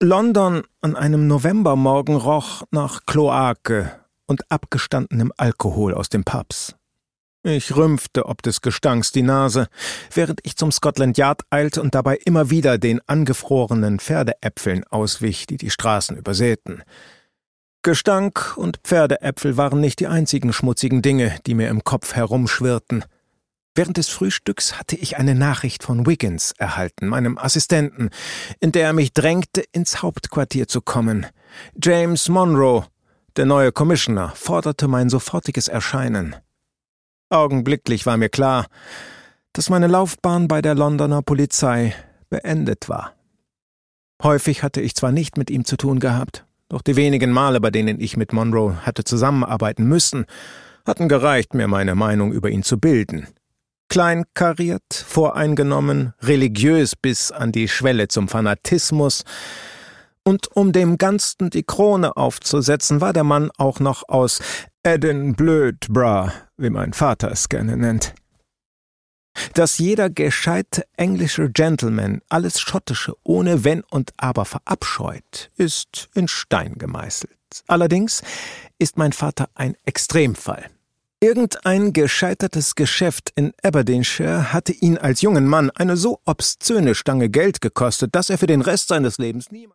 London an einem Novembermorgen roch nach Kloake und abgestandenem Alkohol aus den Pubs. Ich rümpfte ob des Gestanks die Nase, während ich zum Scotland Yard eilte und dabei immer wieder den angefrorenen Pferdeäpfeln auswich, die die Straßen übersäten. Gestank und Pferdeäpfel waren nicht die einzigen schmutzigen Dinge, die mir im Kopf herumschwirrten. Während des Frühstücks hatte ich eine Nachricht von Wiggins erhalten, meinem Assistenten, in der er mich drängte, ins Hauptquartier zu kommen. James Monroe, der neue Commissioner, forderte mein sofortiges Erscheinen. Augenblicklich war mir klar, dass meine Laufbahn bei der Londoner Polizei beendet war. Häufig hatte ich zwar nicht mit ihm zu tun gehabt, doch die wenigen Male, bei denen ich mit Monroe hatte zusammenarbeiten müssen, hatten gereicht, mir meine Meinung über ihn zu bilden. Kleinkariert, voreingenommen, religiös bis an die Schwelle zum Fanatismus. Und um dem Ganzen die Krone aufzusetzen, war der Mann auch noch aus Edinburgh, wie mein Vater es gerne nennt. Dass jeder gescheite englische Gentleman alles Schottische ohne Wenn und Aber verabscheut, ist in Stein gemeißelt. Allerdings ist mein Vater ein Extremfall. Irgendein gescheitertes Geschäft in Aberdeenshire hatte ihn als jungen Mann eine so obszöne Stange Geld gekostet, dass er für den Rest seines Lebens niemals